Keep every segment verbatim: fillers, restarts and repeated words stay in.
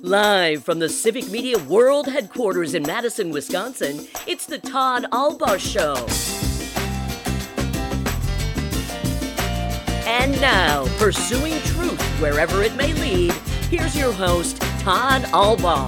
Live from the Civic Media World Headquarters in Madison, Wisconsin, it's the Todd Albaugh Show. And now, pursuing truth wherever it may lead, here's your host, Todd Albaugh.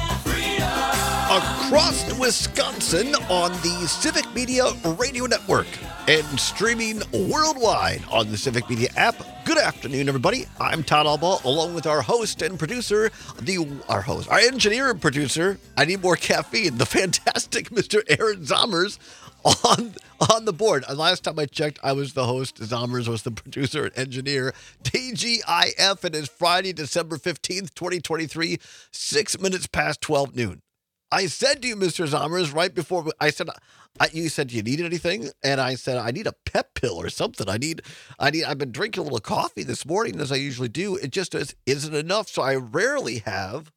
Across Wisconsin on the Civic Media Radio Network and streaming worldwide on the Civic Media app. Good afternoon, everybody. I'm Todd Albaugh, along with our host and producer, the our host, our engineer and producer. I need more caffeine. The fantastic Mister Aaron Zommers on on the board. And last time I checked, I was the host. Zommers was the producer and engineer. T G I F. It is Friday, December fifteenth, twenty twenty-three, six minutes past twelve noon. I said to you, Mister Zommers, right before I said, I, you said you need anything, and I said I need a pep pill or something. I need, I need. I've been drinking a little coffee this morning, as I usually do. It just is, isn't enough, so I rarely have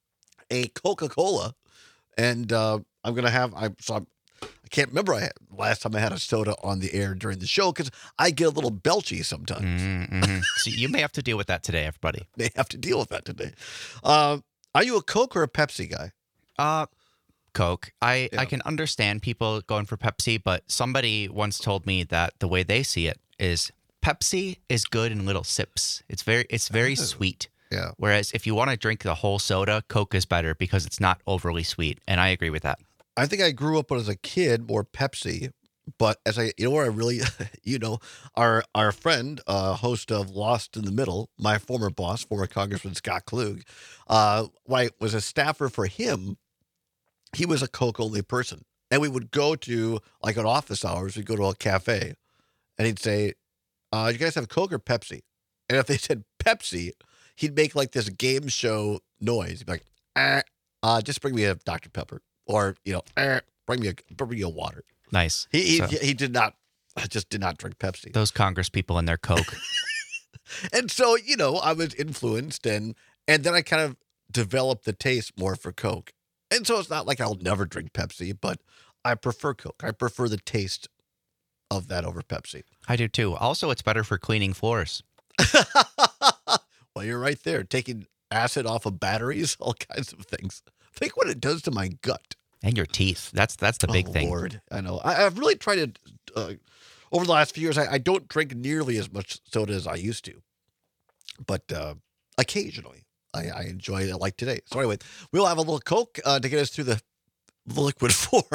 a Coca-Cola, and uh, I'm gonna have. I so I'm, I can't remember I had, last time I had a soda on the air during the show because I get a little belchy sometimes. Mm-hmm. So you may have to deal with that today, everybody. They have to deal with that today. Uh, are you a Coke or a Pepsi guy? Uh, Coke. I, Yeah. I can understand people going for Pepsi, but somebody once told me that the way they see it is Pepsi is good in little sips. It's very it's very Oh. sweet. Yeah. Whereas if you want to drink the whole soda, Coke is better because it's not overly sweet. And I agree with that. I think I grew up as a kid more Pepsi, but as I, you know, where I really, you know, our our friend, uh, host of Lost in the Middle, my former boss, former Congressman Scott Klug, uh, when I was a staffer for him, he was a Coke only person, and we would go to like at office hours, we'd go to a cafe, and he'd say, uh, "You guys have Coke or Pepsi?" And if they said Pepsi, he'd make like this game show noise. He'd be like, "Uh, uh just bring me a Doctor Pepper." Or, you know, eh, bring me a bring me a water. Nice. He he, So- he he did not, just did not drink Pepsi. Those Congress people and their Coke. And so, you know, I was influenced, and and then I kind of developed the taste more for Coke. And so it's not like I'll never drink Pepsi, but I prefer Coke. I prefer the taste of that over Pepsi. I do too. Also, it's better for cleaning floors. Well, you're right there, taking acid off of batteries, all kinds of things. Think what it does to my gut. And your teeth. That's that's the big oh, thing. Lord, I know. I, I've really tried to, uh, over the last few years, I, I don't drink nearly as much soda as I used to. But uh, occasionally, I, I enjoy it like today. So anyway, we'll have a little Coke uh, to get us through the liquid form.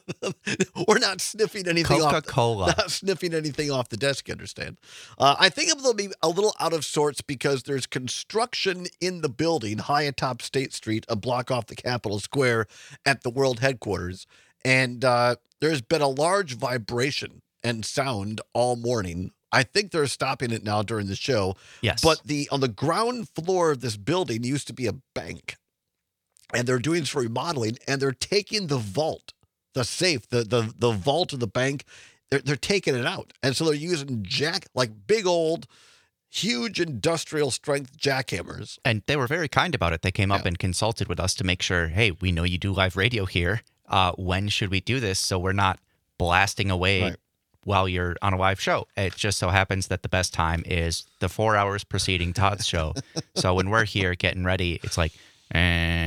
We're not sniffing anything off. Coca-Cola. Not sniffing anything off the desk, you understand? Uh, I think I'm going to be a little out of sorts because there's construction in the building high atop State Street, a block off the Capitol Square at the world headquarters. And uh, there's been a large vibration and sound all morning. I think they're stopping it now during the show. Yes. But the on the ground floor of this building used to be a bank. And they're doing some remodeling, and they're taking the vault, the safe, the the the vault of the bank. They're they're taking it out, and so they're using jack like big old, huge industrial strength jackhammers. And they were very kind about it. They came up Yeah. and consulted with us to make sure, hey, we know you do live radio here. Uh, when should we do this so we're not blasting away Right. while you're on a live show? It just so happens that the best time is the four hours preceding Todd's show. So when we're here getting ready, it's like, eh,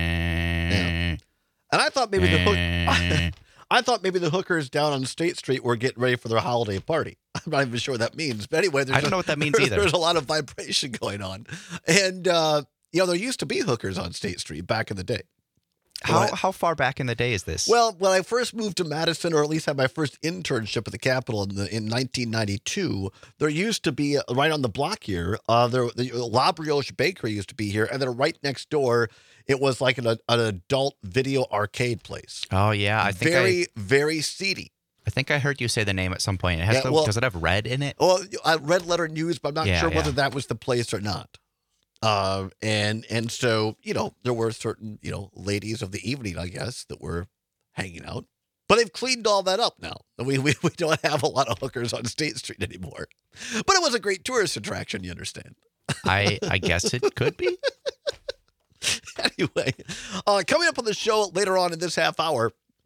And I thought maybe the hook, eh. I thought maybe the hookers down on State Street were getting ready for their holiday party. I'm not even sure what that means, but anyway, there's I don't a- know what that means either. There's a lot of vibration going on, and uh, you know there used to be hookers on State Street back in the day. How What? how far back in the day is this? Well, when I first moved to Madison, or at least had my first internship at the Capitol in, the, in nineteen ninety-two, there used to be, uh, right on the block here, uh, there, the La Brioche Bakery used to be here, and then right next door, it was like an, an adult video arcade place. oh yeah, I think very, I, very seedy. I think I heard you say the name at some point. It has Yeah, to, well- does it have red in it? Well, I read Letter News, but I'm not Yeah, sure whether yeah. that was the place or not. Uh, and and so, you know, there were certain, you know, ladies of the evening, I guess, that were hanging out. But they've cleaned all that up now. We, we, we don't have a lot of hookers on State Street anymore. But it was a great tourist attraction, you understand. I I guess it could be. Anyway, uh, coming up on the show later on in this half hour,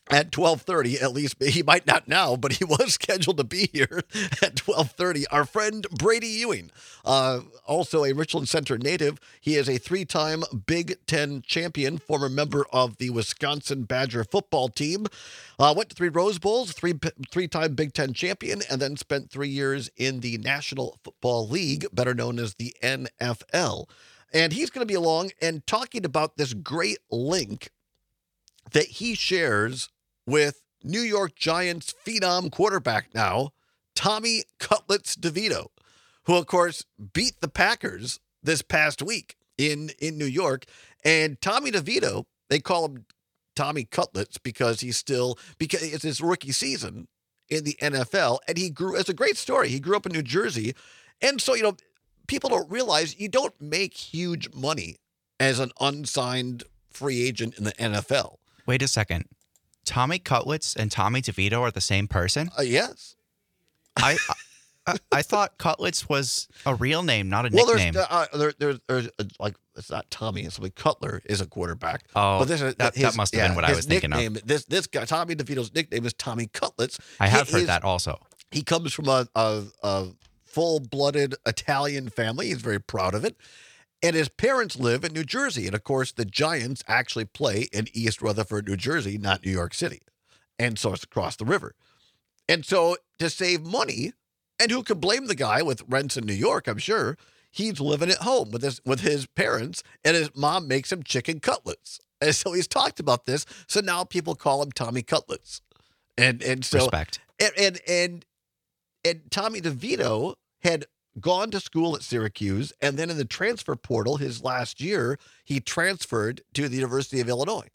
at twelve thirty, at least he might not now, but he was scheduled to be here at twelve thirty. Our friend Brady Ewing, uh, also a Richland Center native. He is a three-time Big Ten champion, former member of the Wisconsin Badger football team. Uh, went to three Rose Bowls, three, three-time Big Ten champion, and then spent three years in the National Football League, better known as the N F L. And he's going to be along and talking about this great link that he shares with New York Giants phenom quarterback now, Tommy Cutlets DeVito, who, of course, beat the Packers this past week in, in New York. And Tommy DeVito, they call him Tommy Cutlets because he's still, because it's his rookie season in the N F L. And he grew, it's a great story. He grew up in New Jersey. And so, you know, people don't realize you don't make huge money as an unsigned free agent in the N F L. Wait a second. Tommy Cutlets and Tommy DeVito are the same person? Uh, yes. I, I I thought Cutlets was a real name, not a well, nickname. There's, uh, there, there's, there's uh, like, it's not Tommy. It's like Cutler is a quarterback. Oh, but this is, that, his, that must have yeah, been what I his was thinking nickname, of. This this guy, Tommy DeVito's nickname is Tommy Cutlets. I have he, heard his, that also. He comes from a, a, a full-blooded Italian family. He's very proud of it. And his parents live in New Jersey. And, of course, the Giants actually play in East Rutherford, New Jersey, not New York City. And so it's across the river. And so to save money, and who could blame the guy with rents in New York, I'm sure, he's living at home with his, with his parents, and his mom makes him chicken cutlets. And so he's talked about this. So now people call him Tommy Cutlets. And and so Respect. And and and, and Tommy DeVito had gone to school at Syracuse, and then in the transfer portal his last year, he transferred to the University of Illinois.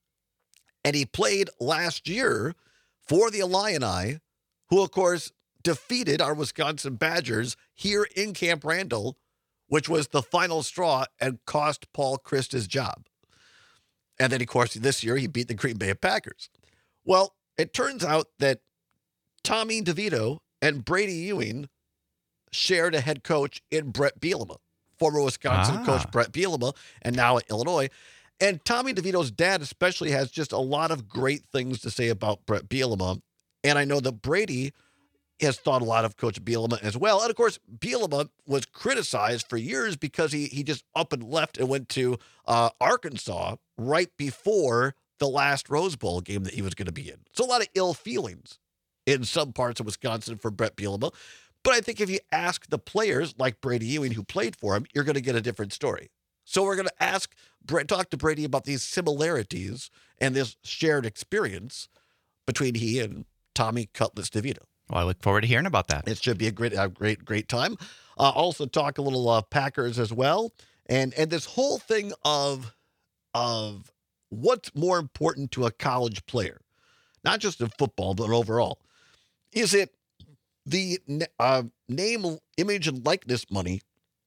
And he played last year for the Illini, who, of course, defeated our Wisconsin Badgers here in Camp Randall, which was the final straw and cost Paul Chryst his job. And then, of course, this year he beat the Green Bay Packers. Well, it turns out that Tommy DeVito and Brady Ewing shared a head coach in Brett Bielema, former Wisconsin Ah. coach Brett Bielema, and now at Illinois. And Tommy DeVito's dad especially has just a lot of great things to say about Brett Bielema. And I know that Brady has thought a lot of Coach Bielema as well. And, of course, Bielema was criticized for years because he he just up and left and went to uh, Arkansas right before the last Rose Bowl game that he was going to be in. So a lot of ill feelings in some parts of Wisconsin for Brett Bielema. But I think if you ask the players like Brady Ewing who played for him, you're going to get a different story. So we're going to ask, talk to Brady about these similarities and this shared experience between he and Tommy Cutlets DeVito. Well, I look forward to hearing about that. It should be a great, a great, great time. Uh, also talk a little uh, Packers as well, and and this whole thing of of what's more important to a college player, not just in football but overall. Is it the uh, name, image, and likeness money,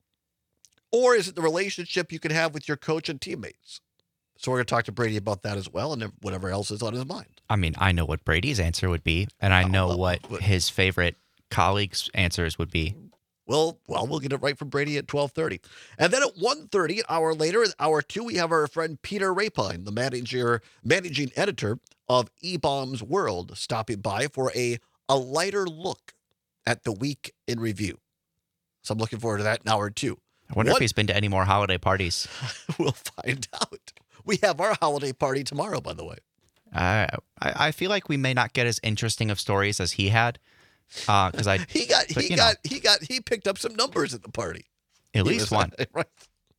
or is it the relationship you can have with your coach and teammates? So we're going to talk to Brady about that as well, and whatever else is on his mind. I mean, I know what Brady's answer would be, and I know well, what but- his favorite colleagues' answers would be. Well, well, we'll get it right from Brady at twelve thirty. And then at one thirty, an hour later, at hour two, we have our friend Peter Rapine, the manager, managing editor of E-Bombs World, stopping by for a, a lighter look at the week in review. So I'm looking forward to that in hour two. I wonder What- if he's been to any more holiday parties. We'll find out. We have our holiday party tomorrow, by the way. Uh, I, I feel like we may not get as interesting of stories as he had, because I He got, But, he you got, he got, he picked up some numbers at the party. at He least was- one. Right.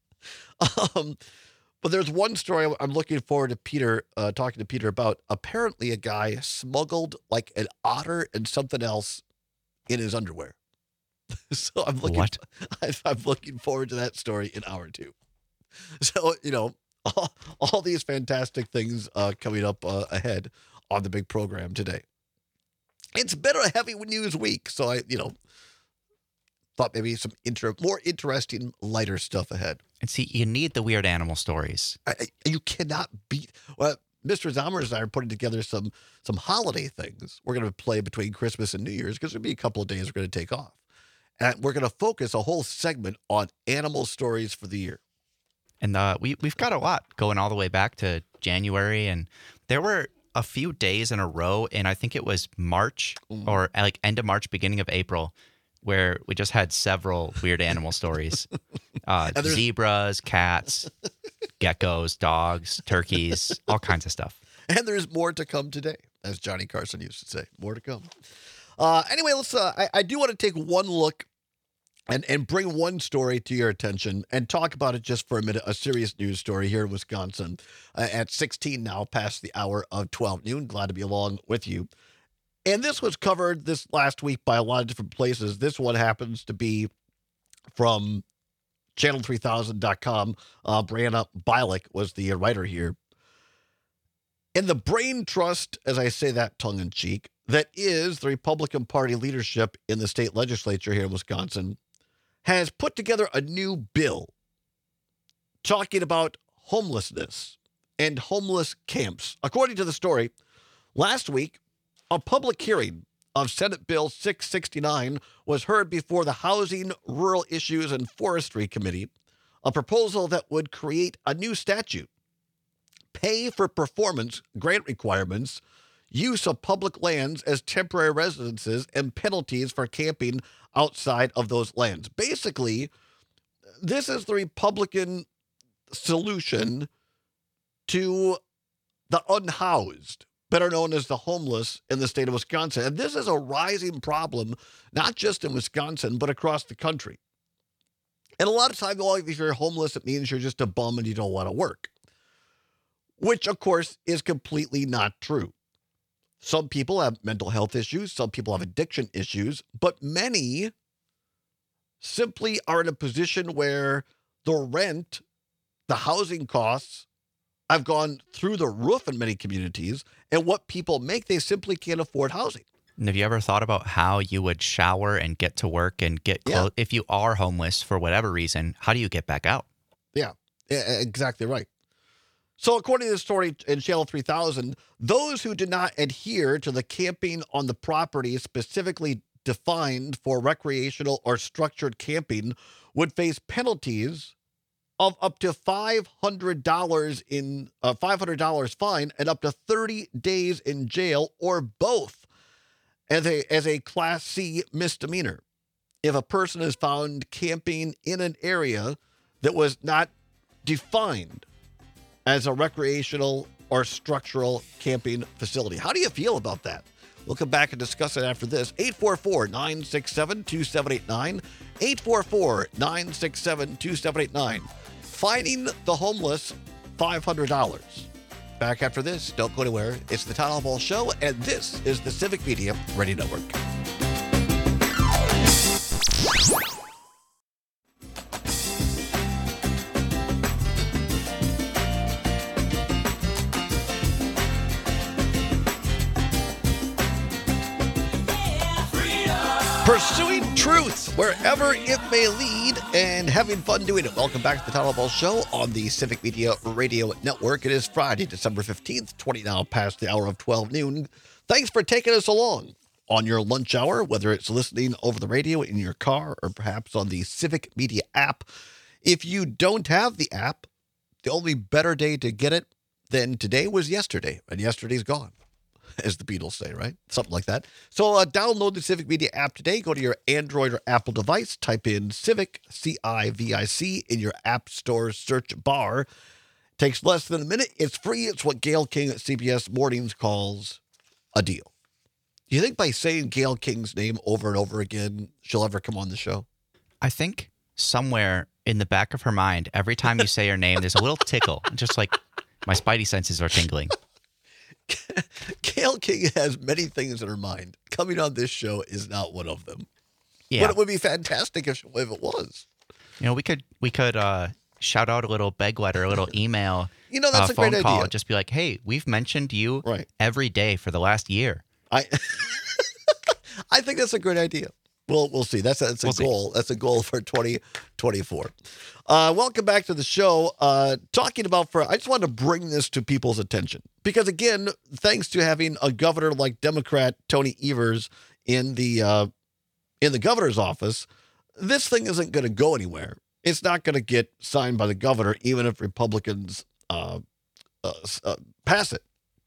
Um, but there's one story I'm looking forward to Peter, uh, talking to Peter about. Apparently, a guy smuggled like an otter and something else in his underwear. So I'm looking, What? I'm looking forward to that story in hour two. So, you know, all, all these fantastic things uh, coming up uh, ahead on the big program today. It's been a heavy news week, so I, you know, thought maybe some inter- more interesting, lighter stuff ahead. And see, you need the weird animal stories. I, I, you cannot beat. Well, Mister Zommers and I are putting together some some holiday things. We're going to play between Christmas and New Year's because there'll be a couple of days we're going to take off, and we're going to focus a whole segment on animal stories for the year. And uh, we, we've got a lot going all the way back to January. And there were a few days in a row, and I think it was March mm. or like end of March, beginning of April, where we just had several weird animal stories. Uh, zebras, cats, geckos, dogs, turkeys, all kinds of stuff. And there's more to come today, as Johnny Carson used to say. More to come. Uh, anyway, let's. Uh, I, I do want to take one look and, and bring one story to your attention and talk about it just for a minute. A serious news story here in Wisconsin uh, at sixteen now, past the hour of twelve noon. Glad to be along with you. And this was covered this last week by a lot of different places. This one happens to be from channel three thousand dot com. Uh, Brianna Bialik was the writer here. And the brain trust, as I say that tongue-in-cheek, that is the Republican Party leadership in the state legislature here in Wisconsin, has put together a new bill talking about homelessness and homeless camps. According to the story, last week, a public hearing of Senate Bill six sixty-nine was heard before the Housing, Rural Issues, and Forestry Committee, a proposal that would create a new statute, pay for performance grant requirements, use of public lands as temporary residences, and penalties for camping outside of those lands. Basically, this is the Republican solution to the unhoused, better known as the homeless in the state of Wisconsin. And this is a rising problem, not just in Wisconsin, but across the country. And a lot of times, if you're homeless, it means you're just a bum and you don't want to work, which, of course, is completely not true. Some people have mental health issues. Some people have addiction issues. But many simply are in a position where the rent, the housing costs have gone through the roof in many communities. And what people make, they simply can't afford housing. And have you ever thought about how you would shower and get to work and get clothes? Yeah. If you are homeless for whatever reason, how do you get back out? Yeah, yeah, exactly right. So according to the story in Channel three thousand, those who did not adhere to the camping on the property specifically defined for recreational or structured camping would face penalties of up to five hundred dollars in a five hundred dollars fine and up to thirty days in jail, or both, as a as a Class C misdemeanor if a person is found camping in an area that was not defined as a recreational or structural camping facility. How do you feel about that? We'll come back and discuss it after this. eight four four, nine six seven, two seven eight nine. eight four four, nine six seven, two seven eight nine. Fining the homeless five hundred dollars. Back after this. Don't go anywhere. It's the Todd Albaugh Show, and this is the Civic Media Radio Network. Pursuing truth wherever it may lead and having fun doing it. Welcome back to the Todd Albaugh Show on the Civic Media Radio Network. It is Friday, December fifteenth, twenty now past the hour of twelve noon. Thanks for taking us along on your lunch hour, whether it's listening over the radio in your car or perhaps on the Civic Media app. If you don't have the app, the only better day to get it than today was yesterday, and yesterday's gone, as the Beatles say, right? Something like that. So uh, download the Civic Media app today. Go to your Android or Apple device. Type in Civic, C I V I C, in your App Store search bar. Takes less than a minute. It's free. It's what Gayle King at C B S Mornings calls a deal. Do you think by saying Gayle King's name over and over again, she'll ever come on the show? I think somewhere in the back of her mind, every time you say her name, there's a little tickle. Just like my spidey senses are tingling. Gayle King has many things in her mind. Coming on this show is not one of them. Yeah. But it would be fantastic if, if it was. You know, we could we could uh, shout out a little beg letter, a little email, you know, that's uh, a phone great call. idea. Just be like, hey, we've mentioned you right. every day for the last year. I I think that's a great idea. We'll we'll see. That's a, that's a we'll goal. See. That's a goal for twenty twenty-four. Uh, welcome back to the show. Uh, talking about for I just wanted to bring this to people's attention because again, thanks to having a governor like Democrat Tony Evers in the uh, in the governor's office, this thing isn't going to go anywhere. It's not going to get signed by the governor, even if Republicans uh, uh, uh, pass it.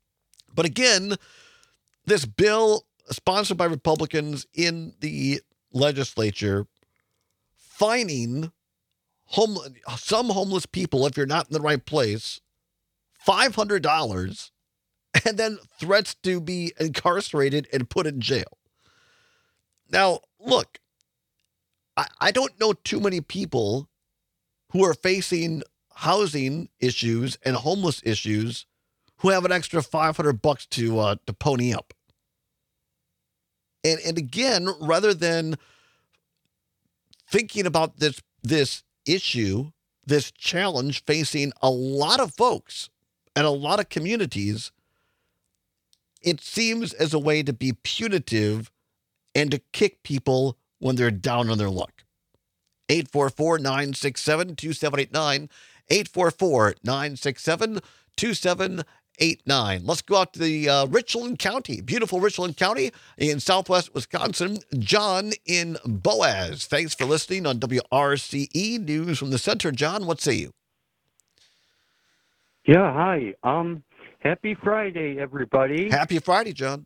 But again, this bill sponsored by Republicans in the legislature, fining home, some homeless people, if you're not in the right place, five hundred dollars, and then threats to be incarcerated and put in jail. Now, look, I, I don't know too many people who are facing housing issues and homeless issues who have an extra five hundred bucks to uh, to pony up. And and again, rather than thinking about this this issue, this challenge facing a lot of folks and a lot of communities, it seems as a way to be punitive and to kick people when they're down on their luck. eight four four, nine six seven, two seven eight nine, eight four four, nine six seven, two seven eight nine. Let's go out to the uh, Richland County, beautiful Richland County in southwest Wisconsin. John in Boaz. Thanks for listening on W R C E News from the Center. John, what say you? Yeah, hi. Um, happy Friday, everybody. Happy Friday, John.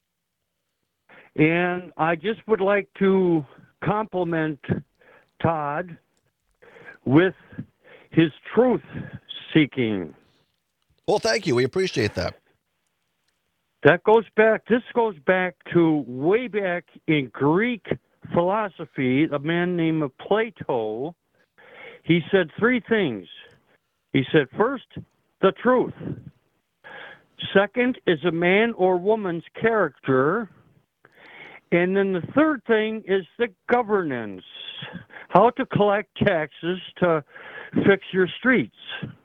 And I just would like to compliment Todd with his truth seeking. Well, thank you. We appreciate that. That goes back, this goes back to way back in Greek philosophy, a man named Plato. He said three things. He said, first, the truth. Second is a man or woman's character. And then the third thing is the governance, how to collect taxes to fix your streets.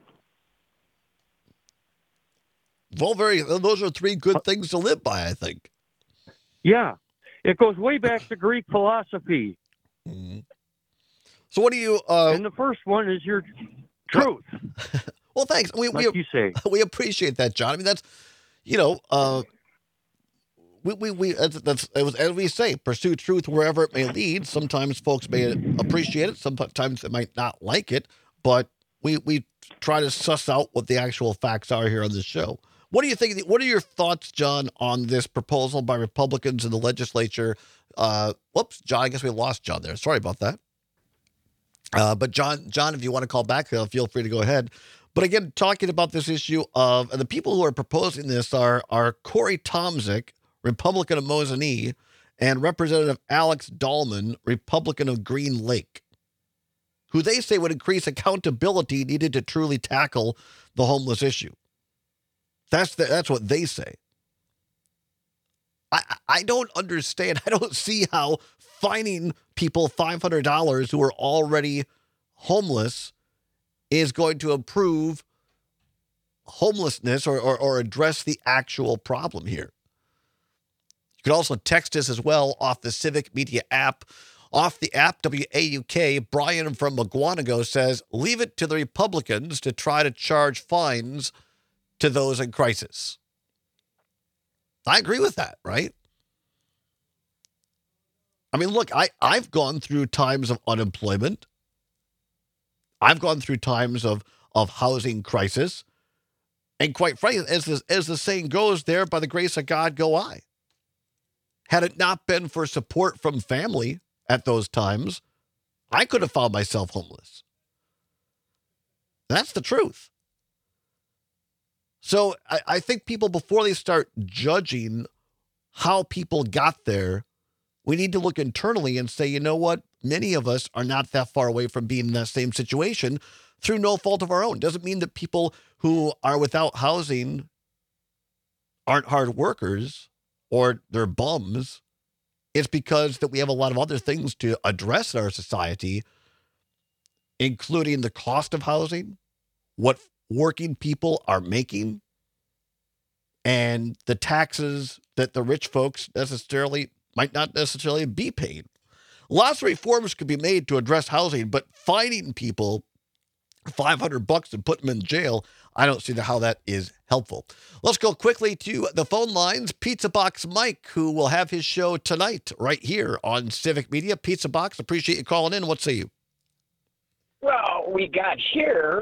Well, very. Those are three good things to live by, I think. Yeah, it goes way back to Greek philosophy. Mm-hmm. So, what do you? Uh, and the first one is your truth. Well, thanks. We like we you say. We appreciate that, John. I mean, that's you know, uh, we we we that's, that's it was, as we say, pursue truth wherever it may lead. Sometimes folks may appreciate it, sometimes they might not like it, but we we try to suss out what the actual facts are here on this show. What do you think? What are your thoughts, John, on this proposal by Republicans in the legislature? Uh, whoops, John, I guess we lost John there. Sorry about that. Uh, but John, John, if you want to call back, uh, feel free to go ahead. But again, talking about this issue of and the people who are proposing this are are Corey Tomczyk, Republican of Mosinee, and Representative Alex Dahlman, Republican of Green Lake, who they say would increase accountability needed to truly tackle the homeless issue. That's the, that's what they say. I I don't understand. I don't see how fining people five hundred dollars who are already homeless is going to improve homelessness or, or, or address the actual problem here. You can also text us as well off the Civic Media app. Off the app, W A U K, Brian from Maguanago says, leave it to the Republicans to try to charge fines to those in crisis. I agree with that, right? I mean, look, I, I've gone through times of unemployment. I've gone through times of, of housing crisis. And quite frankly, as the, as the saying goes, there by the grace of God go I. Had it not been for support from family at those times, I could have found myself homeless. That's the truth. So I, I think people, before they start judging how people got there, we need to look internally and say, you know what? Many of us are not that far away from being in that same situation through no fault of our own. Doesn't mean that people who are without housing aren't hard workers or they're bums. It's because that we have a lot of other things to address in our society, including the cost of housing, what working people are making, and the taxes that the rich folks necessarily might not necessarily be paid. Lots of reforms could be made to address housing, but fining people five hundred bucks and put them in jail, I don't see how that is helpful. Let's go quickly to the phone lines. Pizza Box Mike, who will have his show tonight right here on Civic Media. Pizza Box, appreciate you calling in. What say you? Well, we got here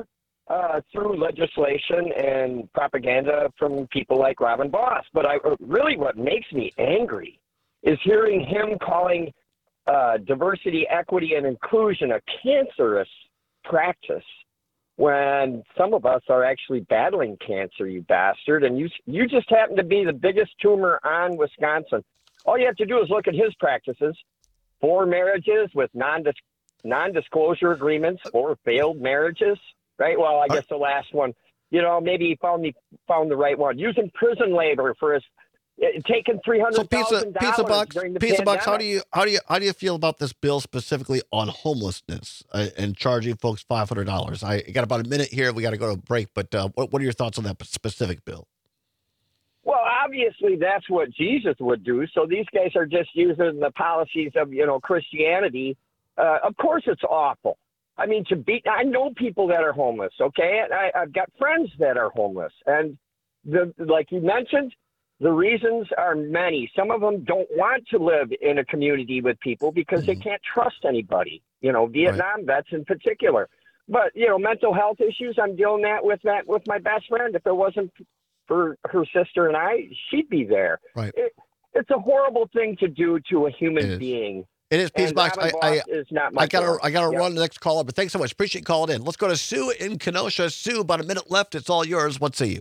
uh, through legislation and propaganda from people like Robin Boss. But I really, what makes me angry is hearing him calling uh, diversity, equity, and inclusion a cancerous practice when some of us are actually battling cancer, you bastard, and you you just happen to be the biggest tumor on Wisconsin. All you have to do is look at his practices: four marriages with non non-disclosure agreements, four failed marriages, right? Well, I guess the last one, you know, maybe he found the found the right one. Using prison labor for his taking three hundred So pizza, thousand pizza dollars box, during the pizza pandemic. box. How do you how do you how do you feel about this bill specifically on homelessness uh, and charging folks five hundred dollars? I got about a minute here. We got to go to a break, but uh, what what are your thoughts on that specific bill? Well, obviously that's what Jesus would do. So these guys are just using the policies of, you know, Christianity. Uh, of course, it's awful. I mean, to be, I know people that are homeless. Okay, and I, I've got friends that are homeless, and the like you mentioned. The reasons are many. Some of them don't want to live in a community with people because they can't trust anybody, you know, Vietnam vets in particular. But, you know, mental health issues, I'm dealing that with that with my best friend. If it wasn't for her sister and I, she'd be there. Right. It, it's a horrible thing to do to a human being. It is, Pizza Box. I, I, is not my I gotta, fault. I gotta Yeah. run the next caller, but thanks so much. Appreciate you calling in. Let's go to Sue in Kenosha. Sue, about a minute left. It's all yours. What say you?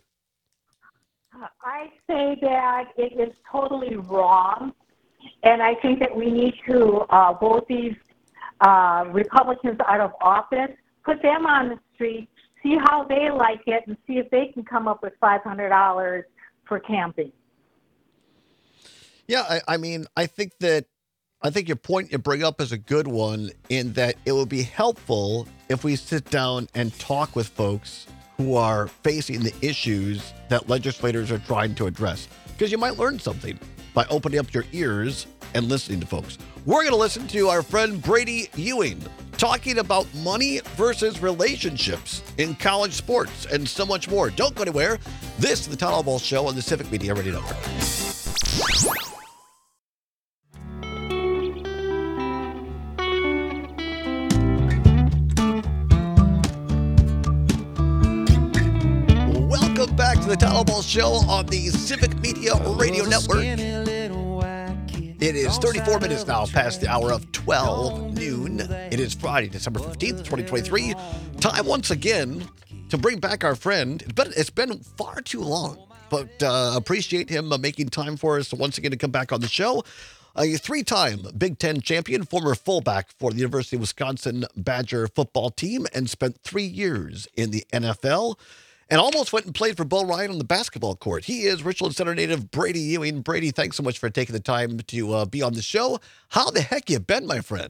I say that it is totally wrong, and I think that we need to uh, vote these uh, Republicans out of office, put them on the street, see how they like it, and see if they can come up with five hundred dollars for camping. Yeah, I, I mean, I think that I think your point you bring up is a good one in that it would be helpful if we sit down and talk with folks who are facing the issues that legislators are trying to address. Because you might learn something by opening up your ears and listening to folks. We're going to listen to our friend Brady Ewing talking about money versus relationships in college sports and so much more. Don't go anywhere. This is the Todd Albaugh Show on the Civic Media Radio Network. Welcome back to the Todd Albaugh Show on the Civic Media Radio Network. It is thirty-four minutes now past the hour of twelve noon. It is Friday, December fifteenth, twenty twenty-three. Time once again to bring back our friend. It's been, it's been far too long, but uh, appreciate him uh, making time for us once again to come back on the show. A three-time Big Ten champion, former fullback for the University of Wisconsin Badger football team, and spent three years in the N F L. And almost went and played for Bo Ryan on the basketball court. He is Richland Center native Brady Ewing. Brady, thanks so much for taking the time to uh, be on the show. How the heck you been, my friend?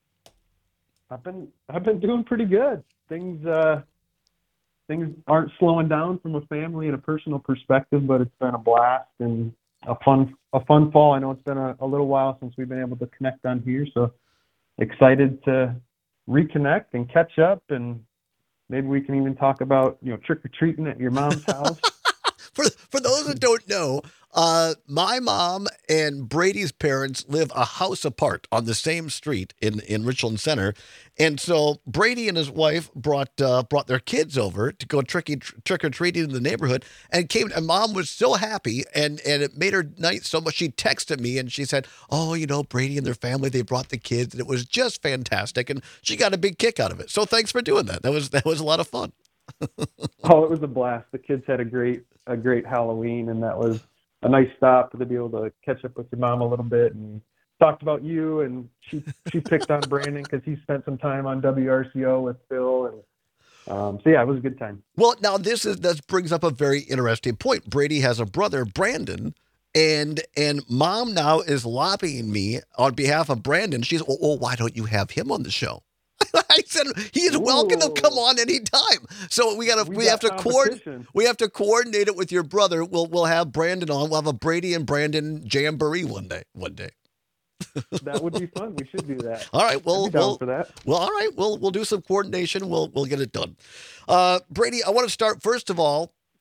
I've been I've been doing pretty good. Things uh, things aren't slowing down from a family and a personal perspective, but it's been a blast and a fun a fun fall. I know it's been a, a little while since we've been able to connect on here, so excited to reconnect and catch up, and maybe we can even talk about, you know, trick-or-treating at your mom's house. for for those that don't know, uh, my mom and Brady's parents live a house apart on the same street in, in Richland Center. And so Brady and his wife brought uh, brought their kids over to go tricky, trick-or-treating in the neighborhood, and came. And Mom was so happy, and, and it made her night so much. She texted me, and she said, oh, you know, Brady and their family, they brought the kids, and it was just fantastic. And she got a big kick out of it. So thanks for doing that. That was that was a lot of fun. Oh, it was a blast. The kids had a great a great Halloween, and that was a nice stop to be able to catch up with your mom a little bit and talked about you. And she she picked on Brandon because he spent some time on W R C O with Phil, and um, so yeah, it was a good time. Well, now this is this brings up a very interesting point. Brady has a brother, Brandon, and and Mom now is lobbying me on behalf of Brandon. She's, oh, oh why don't you have him on the show? I said he is welcome to come on anytime. So we gotta we, We have got to coordinate. competition. We have to coordinate it with your brother. We'll we'll have Brandon on. We'll have a Brady and Brandon jamboree one day. One day. That would be fun. We should do that. All right. Well, I'd be down we'll for that. well, all right. We'll we'll do some coordination. We'll we'll get it done. Uh, Brady, I want to start first of all.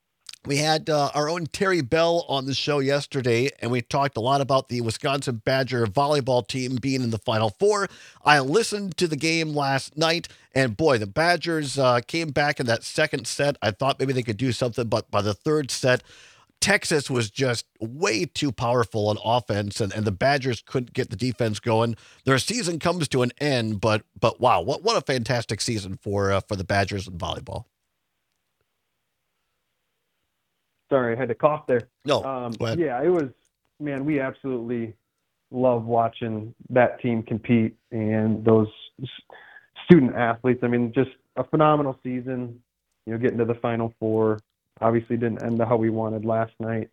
We had uh, our own Terry Bell on the show yesterday, and we talked a lot about the Wisconsin Badger volleyball team being in the Final Four. I listened to the game last night, and boy, the Badgers uh, came back in that second set. I thought maybe they could do something, but by the third set, Texas was just way too powerful on offense, and, and the Badgers couldn't get the defense going. Their season comes to an end, but but wow, what what a fantastic season for uh, for the Badgers in volleyball. Sorry, I had to cough there. No, um, go ahead. Yeah, it was, man, we absolutely love watching that team compete and those student athletes. I mean, just a phenomenal season, you know, getting to the Final Four. Obviously didn't end how we wanted last night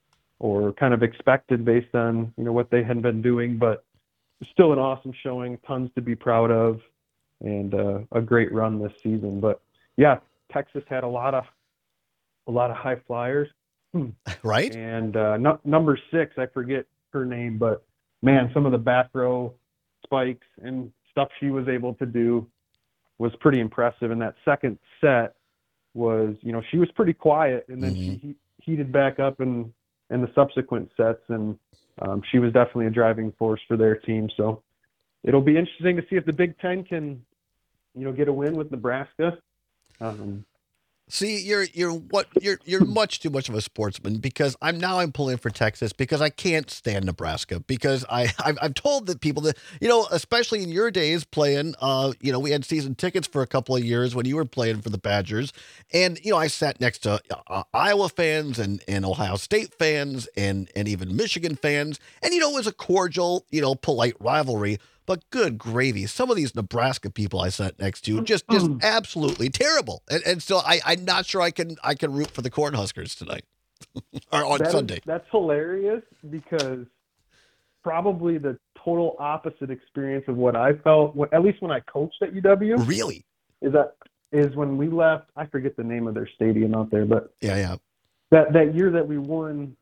or kind of expected based on, you know, what they had been doing, but still an awesome showing, tons to be proud of, and uh, a great run this season. But, yeah, Texas had a lot of a lot of high flyers. Right. And uh, no, number six, I forget her name, but man, some of the back row spikes and stuff she was able to do was pretty impressive. And that second set was, you know, she was pretty quiet, and then mm-hmm. she he, heated back up in, in the subsequent sets, and um, she was definitely a driving force for their team. So it'll be interesting to see if the Big Ten can, you know, get a win with Nebraska. Um, See, you're you're what you're you're much too much of a sportsman, because I'm now I'm pulling for Texas because I can't stand Nebraska, because I I've, I've told that people that, you know, especially in your days playing, uh you know, we had season tickets for a couple of years when you were playing for the Badgers, and you know I sat next to uh, Iowa fans and and Ohio State fans and and even Michigan fans, and you know it was a cordial, you know, polite rivalry. But good gravy, some of these Nebraska people I sat next to just just absolutely terrible, and and so I I'm not sure I can I can root for the Cornhuskers tonight or on that Sunday. Is, that's hilarious, because probably the total opposite experience of what I felt, at least when I coached at U W. Really? Is that is when we left? I forget the name of their stadium out there, but yeah, yeah. That that year that we won.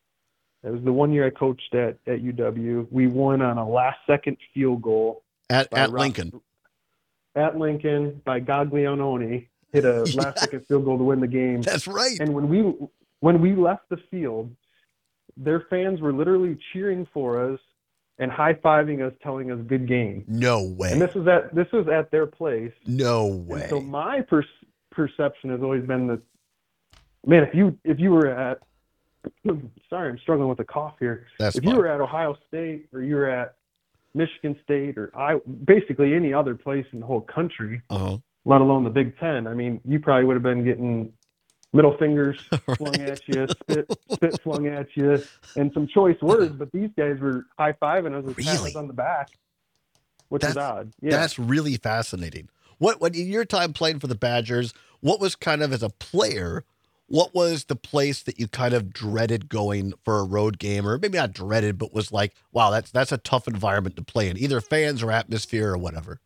It was the one year I coached at, at U W. We won on a last-second field goal. At at Ross, Lincoln. At Lincoln by Gaglianone. Hit a yeah. last-second field goal to win the game. That's right. And when we when we left the field, their fans were literally cheering for us and high-fiving us, telling us good game. No way. And this was at this was at their place. No way. And so my per- perception has always been that, man, if you if you were at Sorry, I'm struggling with a cough here. That's if fine. you were at Ohio State or you were at Michigan State or I, basically any other place in the whole country, uh-huh. let alone the Big Ten, I mean, you probably would have been getting middle fingers right. flung at you, spit, spit flung at you, and some choice words. But these guys were high-fiving us with really? pats on the back, which that's, is odd. Yeah. That's really fascinating. What, what, in your time playing for the Badgers, what was kind of as a player, what was the place that you kind of dreaded going for a road game, or maybe not dreaded, but was like, wow, that's that's a tough environment to play in, either fans or atmosphere or whatever?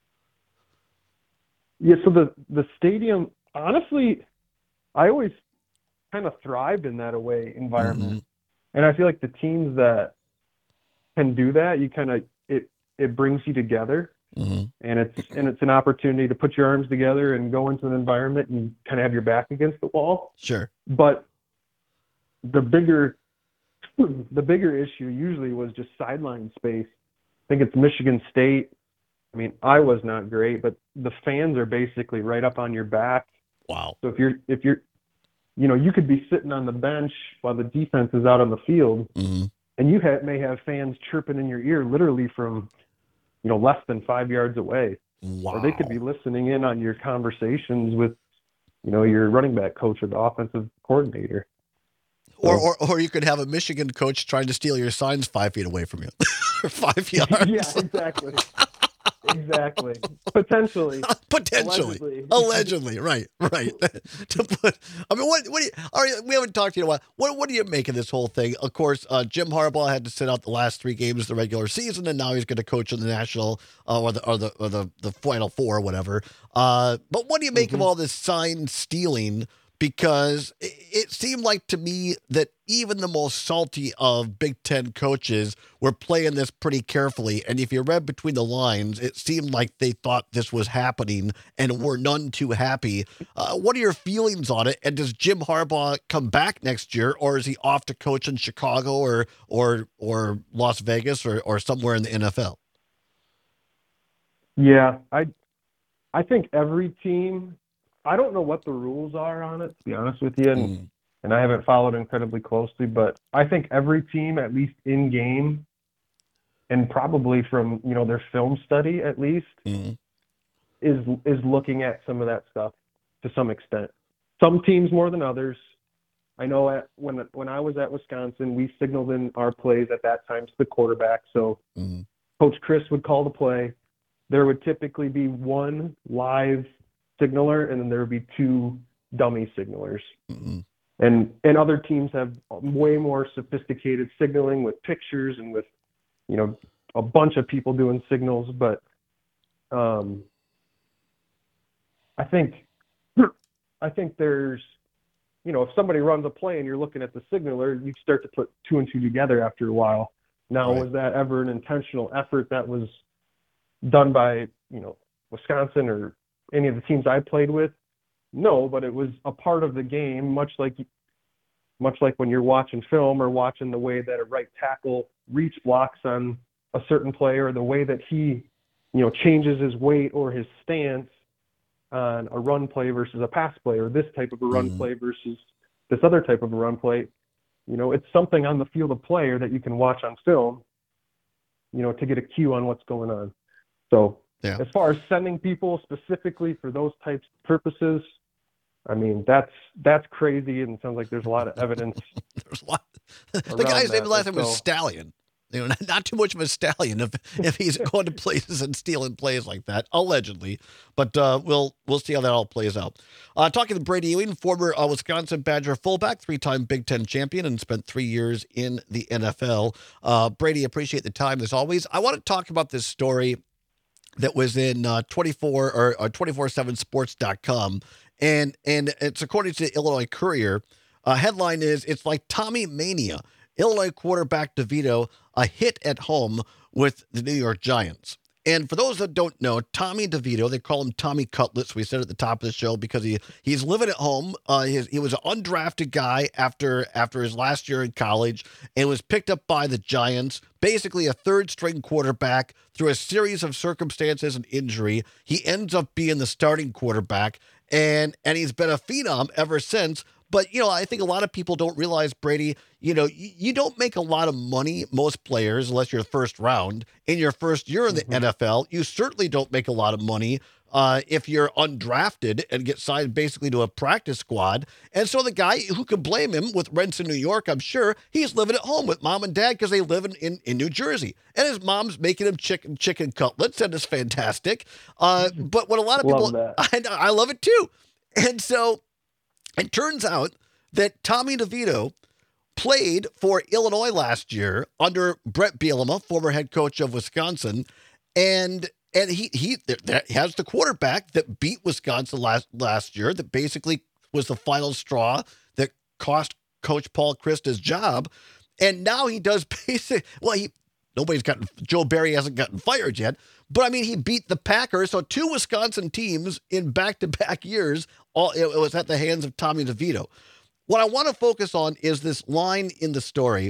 Yeah, so the, the stadium, honestly, I always kind of thrived in that away environment. Mm-hmm. And I feel like the teams that can do that, you kind of, it, it brings you together. Mm-hmm. And it's and it's an opportunity to put your arms together and go into an environment and kind of have your back against the wall. Sure. But the bigger the bigger issue usually was just sideline space. I think it's Michigan State. I mean, Iowa's not great, but the fans are basically right up on your back. Wow. So if you're if you're you know, you could be sitting on the bench while the defense is out on the field, mm-hmm. and you have, may have fans chirping in your ear literally from, you know, less than five yards away. Wow. Or they could be listening in on your conversations with, you know, your running back coach or the offensive coordinator. So, or, or or you could have a Michigan coach trying to steal your signs five feet away from you. Five yards. Yeah, exactly. Exactly. Potentially. Potentially. Allegedly. Allegedly. Right. Right. To put, I mean, what, what do you, all right, we haven't talked to you in a while. What, what do you make of this whole thing? Of course, uh, Jim Harbaugh had to sit out the last three games of the regular season, and now he's going to coach in the national, uh, or the, or the, or the, the Final Four or whatever. Uh, but what do you make mm-hmm. of all this sign stealing because it seemed like to me that even the most salty of Big Ten coaches were playing this pretty carefully. And if you read between the lines, it seemed like they thought this was happening and were none too happy. Uh, what are your feelings on it? And does Jim Harbaugh come back next year, or is he off to coach in Chicago or or or Las Vegas or, or somewhere in the N F L? Yeah, I I think every team, I don't know what the rules are on it, to be honest with you, and, mm. and I haven't followed incredibly closely, but I think every team, at least in game, and probably from, you know, their film study at least, mm. is is looking at some of that stuff to some extent. Some teams more than others. I know at, when when I was at Wisconsin, we signaled in our plays at that time to the quarterback, so mm. Coach Chris would call the play. There would typically be one live signaler, and then there would be two dummy signalers. Mm-hmm. And and other teams have way more sophisticated signaling with pictures and with, you know, a bunch of people doing signals. But um, I think I think there's, you know, if somebody runs a play and you're looking at the signaler, you start to put two and two together after a while. Now, right. Was that ever an intentional effort that was done by, you know, Wisconsin or any of the teams I played with? No, but it was a part of the game, much like much like when you're watching film or watching the way that a right tackle reach blocks on a certain player, or the way that he, you know, changes his weight or his stance on a run play versus a pass play, or this type of a run mm-hmm. play versus this other type of a run play. You know, it's something on the field of play that you can watch on film, you know, to get a cue on what's going on. So yeah. As far as sending people specifically for those types of purposes, I mean, that's that's crazy, and it sounds like there's a lot of evidence. There's a lot. The guy's name last name was Stallion. You know, not, not too much of a stallion if if he's going to places and stealing plays like that, allegedly. But uh, we'll we'll see how that all plays out. Uh, talking to Brady Ewing, former uh, Wisconsin Badger fullback, three-time Big Ten champion, and spent three years in the N F L. Uh, Brady, appreciate the time as always. I want to talk about this story that was in uh, twenty-four or, or twenty-four seven sports dot com. And and it's according to the Illinois Courier. Uh, headline is, it's like Tommy Mania. Illinois quarterback DeVito, a hit at home with the New York Giants. And for those that don't know, Tommy DeVito, they call him Tommy Cutlets. We said at the top of the show because he he's living at home. Uh, he, he was an undrafted guy after after his last year in college and was picked up by the Giants, basically a third-string quarterback through a series of circumstances and injury. He ends up being the starting quarterback, and and he's been a phenom ever since. But, you know, I think a lot of people don't realize, Brady, you know, you, you don't make a lot of money, most players, unless you're first round. In your first year in the mm-hmm. N F L, you certainly don't make a lot of money uh, if you're undrafted and get signed basically to a practice squad. And so the guy, who could blame him with rents in New York, I'm sure, he's living at home with mom and dad because they live in, in, in New Jersey. And his mom's making him chicken chicken cutlets, and it's fantastic. Uh, but what a lot of love people, I, I love it too. And so it turns out that Tommy DeVito played for Illinois last year under Brett Bielema, former head coach of Wisconsin, and and he he that has the quarterback that beat Wisconsin last last year, that basically was the final straw that cost Coach Paul Chryst his job, and now he does basic. Well, he nobody's gotten Joe Barry hasn't gotten fired yet. But, I mean, he beat the Packers, so two Wisconsin teams in back-to-back years, all it was at the hands of Tommy DeVito. What I want to focus on is this line in the story,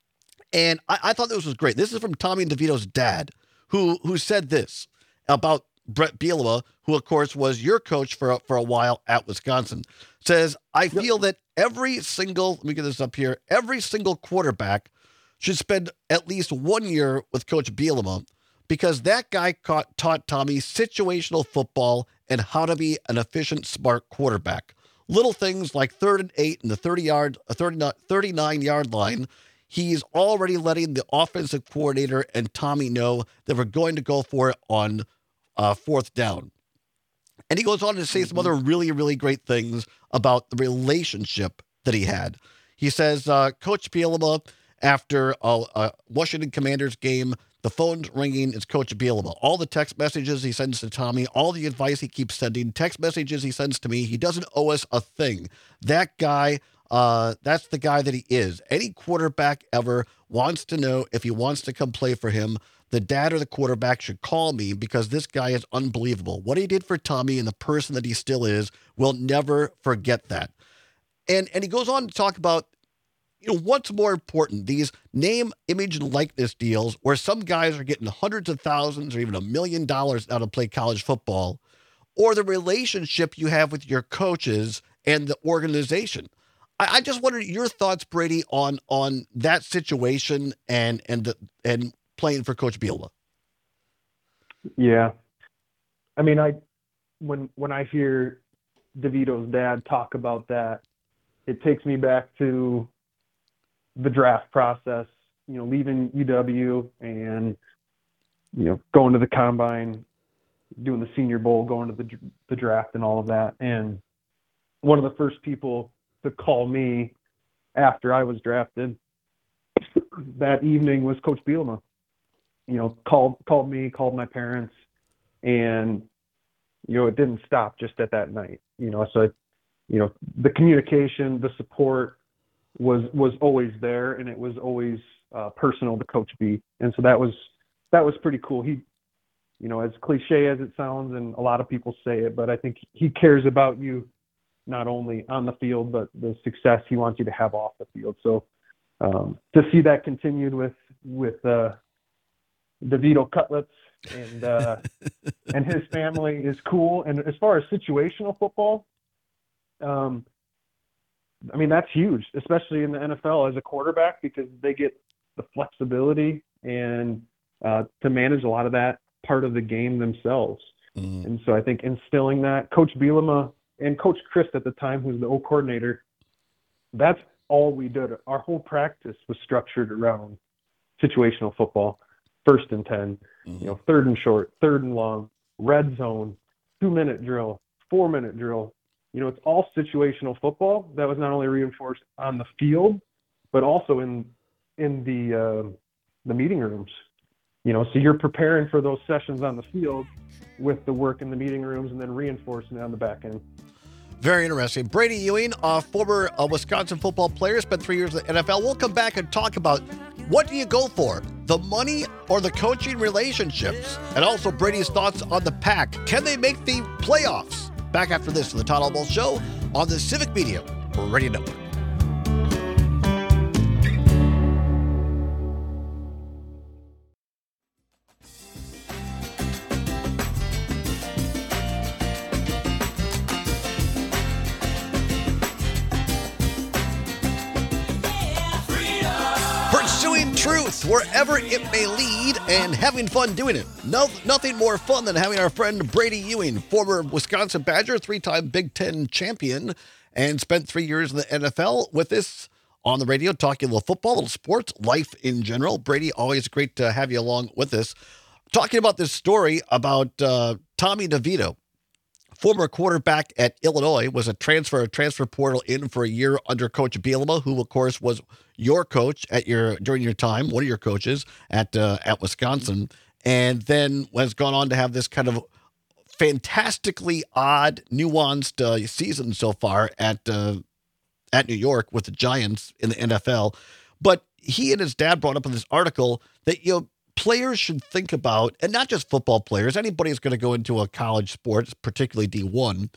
and I, I thought this was great. This is from Tommy DeVito's dad, who who said this about Brett Bielema, who, of course, was your coach for, for a while at Wisconsin. Says, I feel that every single, let me get this up here, every single quarterback should spend at least one year with Coach Bielema, because that guy caught, taught Tommy situational football and how to be an efficient, smart quarterback. Little things like third and eight and the thirty-yard, thirty-nine-yard line, he's already letting the offensive coordinator and Tommy know that we're going to go for it on uh, fourth down. And he goes on to say some other really, really great things about the relationship that he had. He says, uh, Coach Bielema, after a, a Washington Commanders game, The phone's ringing. It's Coach Bielema. All the text messages he sends to Tommy, all the advice he keeps sending, text messages he sends to me, he doesn't owe us a thing. That guy, uh, that's the guy that he is. Any quarterback ever wants to know if he wants to come play for him. The dad or the quarterback should call me because this guy is unbelievable. What he did for Tommy and the person that he still is, we'll never forget that. And and he goes on to talk about, you know, what's more important, these name, image, and likeness deals where some guys are getting hundreds of thousands or even a million dollars now to play college football, or the relationship you have with your coaches and the organization. I, I just wondered your thoughts, Brady, on on that situation and and the, and playing for Coach Bielema. Yeah, I mean, I when when I hear DeVito's dad talk about that, it takes me back to the draft process, you know, leaving U W and, you know, going to the combine, doing the Senior Bowl, going to the the draft and all of that. And one of the first people to call me after I was drafted that evening was Coach Bielema. You know, called called me, called my parents, and, you know, it didn't stop just at that night. You know, so, you know, the communication, the support, was was always there, and it was always uh, personal to Coach B. And so that was that was pretty cool. He, you know, as cliche as it sounds, and a lot of people say it, but I think he cares about you not only on the field, but the success he wants you to have off the field. So um, to see that continued with with uh, DeVito Cutlets and uh, and his family is cool. And as far as situational football, um, I mean, that's huge, especially in the N F L as a quarterback, because they get the flexibility and uh, to manage a lot of that part of the game themselves. Mm. And so I think instilling that, Coach Bielema and Coach Chris at the time, who's the O coordinator, that's all we did. Our whole practice was structured around situational football, first and ten, mm. you know, third and short, third and long, red zone, two-minute drill, four-minute drill. You know, it's all situational football that was not only reinforced on the field, but also in in the uh, the meeting rooms. You know, so you're preparing for those sessions on the field with the work in the meeting rooms and then reinforcing it on the back end. Very interesting. Brady Ewing, a former uh, Wisconsin football player, spent three years in the N F L. We'll come back and talk about what do you go for, the money or the coaching relationships? And also Brady's thoughts on the Pack. Can they make the playoffs? Back after this to the Todd Albaugh Show on the Civic Media Radio Network. Pursuing truth wherever it may lead and having fun doing it. No, nothing more fun than having our friend Brady Ewing, former Wisconsin Badger, three-time Big Ten champion, and spent three years in the N F L with us on the radio, talking a little football, a little sports, life in general. Brady, always great to have you along with us. Talking about this story about uh, Tommy DeVito, former quarterback at Illinois, was a transfer, a transfer portal in for a year under Coach Bielema, who, of course, was your coach at your during your time, one of your coaches at uh, at Wisconsin, and then has gone on to have this kind of fantastically odd, nuanced uh, season so far at uh, at New York with the Giants in the N F L. But he and his dad brought up in this article that, you know, players should think about, and not just football players, anybody who's going to go into a college sport, particularly D one,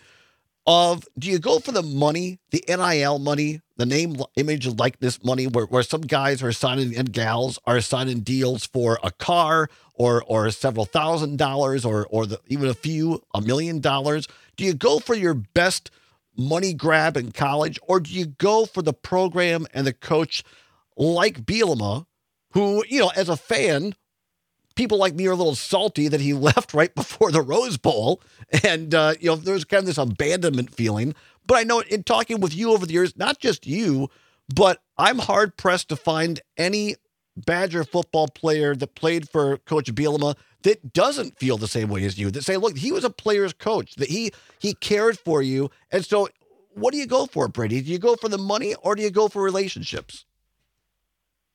of do you go for the money, the N I L money, the name, image, and likeness money, where, where some guys are signing, and gals are signing deals for a car or or several thousand dollars or or the, even a few, a million dollars? Do you go for your best money grab in college, or do you go for the program and the coach like Bielema, who, you know, as a fan, people like me are a little salty that he left right before the Rose Bowl. And, uh, you know, there's kind of this abandonment feeling. But I know in talking with you over the years, not just you, but I'm hard pressed to find any Badger football player that played for Coach Bielema that doesn't feel the same way as you, that say, look, he was a player's coach, that he he cared for you. And so what do you go for, Brady? Do you go for the money or do you go for relationships?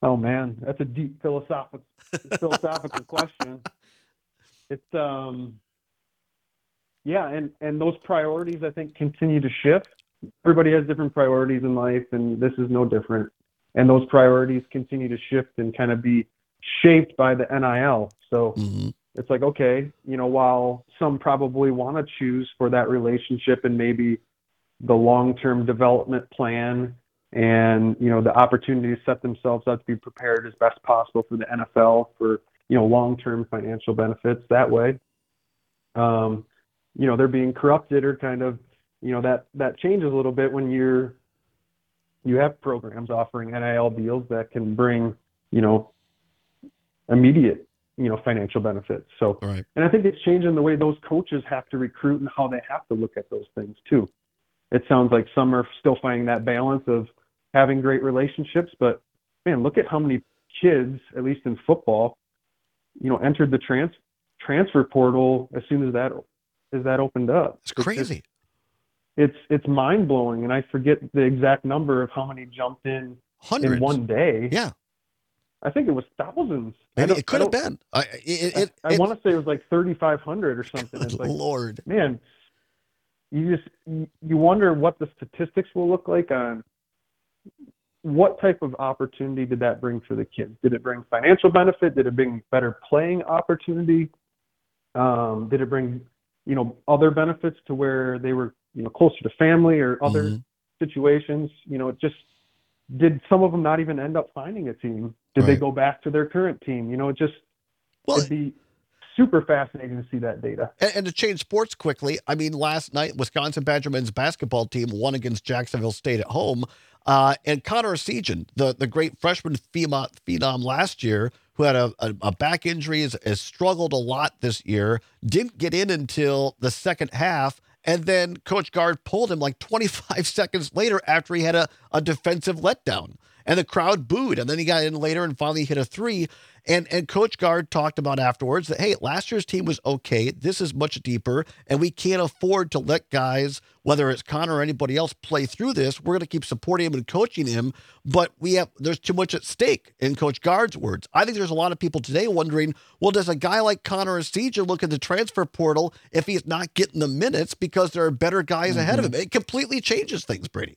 Oh man, that's a deep philosophical philosophical question. It's um, yeah, and and those priorities I think continue to shift. Everybody has different priorities in life, and this is no different. And those priorities continue to shift and kind of be shaped by the N I L. So Mm-hmm. it's like, okay, you know, while some probably want to choose for that relationship and maybe the long-term development plan and, you know, the opportunity to set themselves up to be prepared as best possible for the N F L for, you know, long-term financial benefits that way. Um, you know, they're being corrupted or kind of, you know, that, that changes a little bit when you're, you have programs offering N I L deals that can bring, you know, immediate, you know, financial benefits. So, Right. and I think it's changing the way those coaches have to recruit and how they have to look at those things too. It sounds like some are still finding that balance of having great relationships, but man, look at how many kids, at least in football, you know, entered the trans transfer portal as soon as that as that opened up. It's crazy. It's it's, it's mind blowing, and I forget the exact number of how many jumped in Hundreds. in one day. Yeah. I think it was thousands. Maybe it could have been. I, it, it, I, I it, want to say it was like thirty-five hundred or something. It's like, Lord. man, you just you wonder what the statistics will look like on what type of opportunity did that bring for the kids? Did it bring financial benefit? Did it bring better playing opportunity? Um, did it bring, you know, other benefits to where they were, you know, closer to family or other Mm-hmm. situations? You know, it just, did some of them not even end up finding a team? Did they Right. go back to their current team? You know, it just, Well, it'd be super fascinating to see that data. And, and to change sports quickly, I mean, last night, Wisconsin Badger men's basketball team won against Jacksonville State at home. Uh, and Connor Essegian, the, the great freshman phenom, phenom last year, who had a, a, a back injury, has, has struggled a lot this year, didn't get in until the second half. And then Coach Gard pulled him like twenty-five seconds later after he had a, a defensive letdown. And the crowd booed. And then he got in later and finally hit a three. And and Coach Gard talked about afterwards that, hey, last year's team was okay. This is much deeper, and we can't afford to let guys, whether it's Connor or anybody else, play through this. We're going to keep supporting him and coaching him, but we have there's too much at stake, in Coach Gard's words. I think there's a lot of people today wondering, well, does a guy like Connor Essegian look at the transfer portal if he's not getting the minutes because there are better guys mm-hmm. ahead of him? It completely changes things, Brady.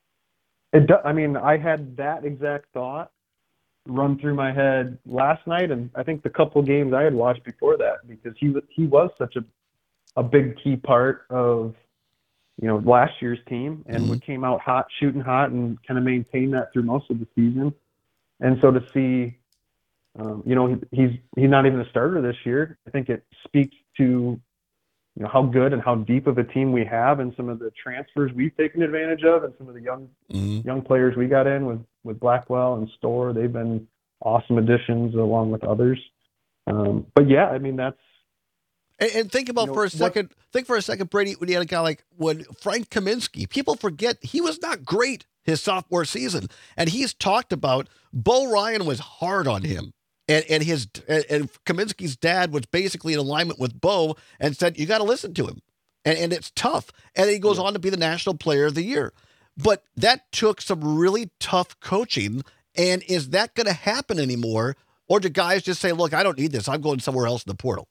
It do, I mean, I had that exact thought run through my head last night, and I think the couple games I had watched before that, because he he was such a a big key part of, you know, last year's team, and mm-hmm. we came out hot, shooting hot, and kind of maintained that through most of the season. And so to see, um, you know, he, he's he's not even a starter this year. I think it speaks to, you know, how good and how deep of a team we have, and some of the transfers we've taken advantage of, and some of the young mm-hmm. young players we got in with, with Blackwell and Storr. They've been awesome additions along with others. Um, but yeah, I mean, that's, and, and think about you know, for a second, what, think for a second, Brady, when you had a guy like when Frank Kaminsky, people forget he was not great his sophomore season. And he's talked about Bo Ryan was hard on him. And, and his and Kaminsky's dad was basically in alignment with Bo and said, you got to listen to him. And, and it's tough. And he goes yeah. on to be the National Player of the Year. But that took some really tough coaching. And is that going to happen anymore? Or do guys just say, look, I don't need this. I'm going somewhere else in the portal?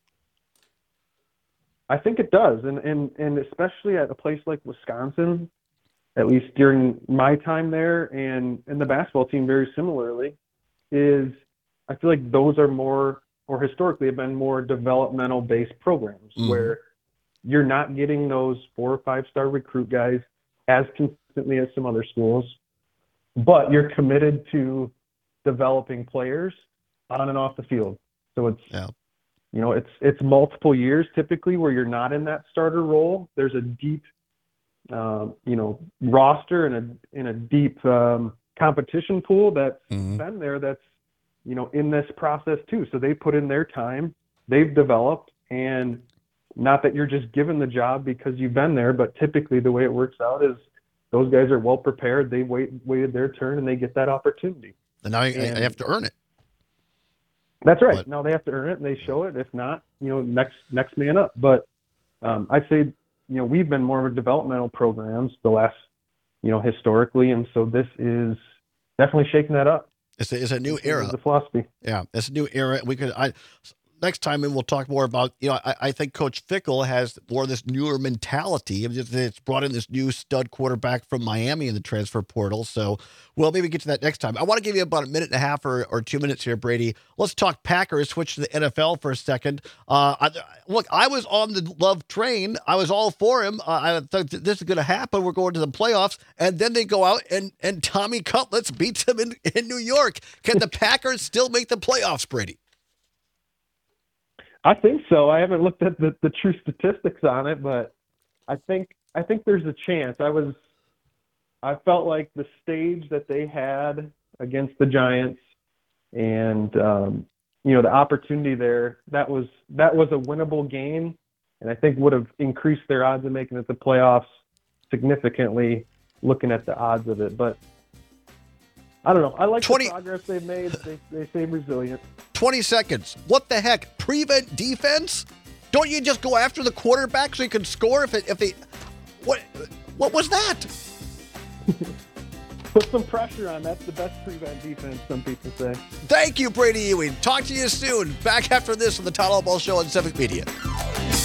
I think it does. And, and, and especially at a place like Wisconsin, at least during my time there, and, and the basketball team very similarly, is I feel like those are more, or historically have been more developmental based programs mm-hmm. where you're not getting those four or five star recruit guys as consistently as some other schools, but you're committed to developing players on and off the field. So it's, yeah. you know, it's, it's multiple years typically where you're not in that starter role. There's a deep, um, you know, roster and a, in a deep um, competition pool that's mm-hmm. been there that's, you know, in this process too. So they put in their time, they've developed, and not that you're just given the job because you've been there, but typically the way it works out is those guys are well prepared. They wait, waited their turn and they get that opportunity. And now and they have to earn it. That's right. But, now they have to earn it and they show it. If not, you know, next, next man up. But um, I'd say, you know, we've been more of a developmental programs the last, you know, historically. And so this is definitely shaking that up. It's a, it's a new era. The philosophy. Yeah, it's a new era. We could. I next time, and we'll talk more about. You know, I, I think Coach Fickell has more of this newer mentality. It's brought in this new stud quarterback from Miami in the transfer portal. So we'll maybe get to that next time. I want to give you about a minute and a half or, or two minutes here, Brady. Let's talk Packers. Switch to the N F L for a second. Uh, I, look, I was on the Love train. I was all for him. Uh, I thought this is going to happen. We're going to the playoffs, and then they go out and and Tommy Cutlets beats them in in New York. Can the Packers still make the playoffs, Brady? I think so. I haven't looked at the, the true statistics on it, but I think I think there's a chance. I was I felt like the stage that they had against the Giants and um, you know, the opportunity there, that was that was a winnable game, and I think would have increased their odds of making it to the playoffs significantly looking at the odds of it. But I don't know. I like twenty the progress they've made. They, they seem resilient. twenty seconds. What the heck? Prevent defense? Don't you just go after the quarterback so you can score if it, if they... What What was that? Put some pressure on. That's the best prevent defense, some people say. Thank you, Brady Ewing. Talk to you soon. Back after this on the Todd Albaugh Show on Civic Media.